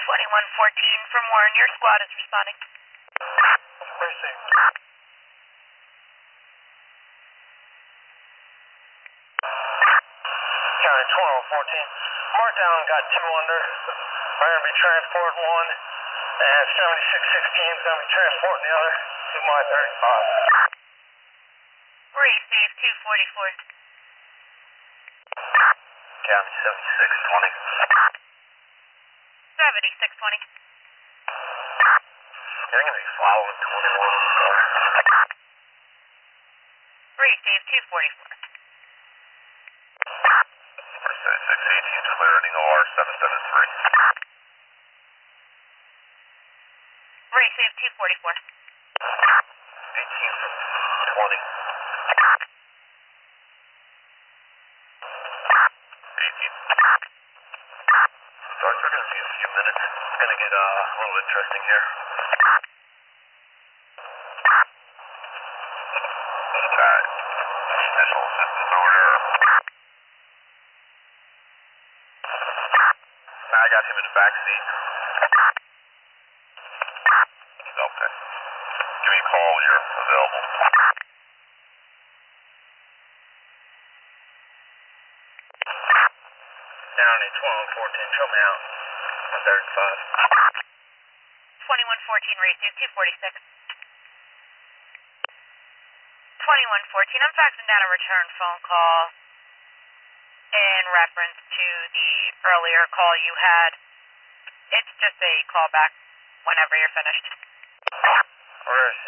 2114 from Warren, your squad is responding. Precinct. County 2114. Markdown got 2 under. We're going to be transporting one, and 7616 is going to be transporting the other to my 35. Receive 244. County 7620. 7620. You're going to be following 21. Receive 244. 618 clearing OR 773. Receive 244. 18 from 20. 18. Starts are going to be a few minutes. It's going to get a little interesting here. Alright. Initial assistance order. I got him in the back seat. Okay. Give me a call when you're available. County 2114, show me out. 135. 2114, receive 246. 2114, I'm faxing down a return phone call in reference to the earlier call you had. It's just a callback whenever you're finished. Where is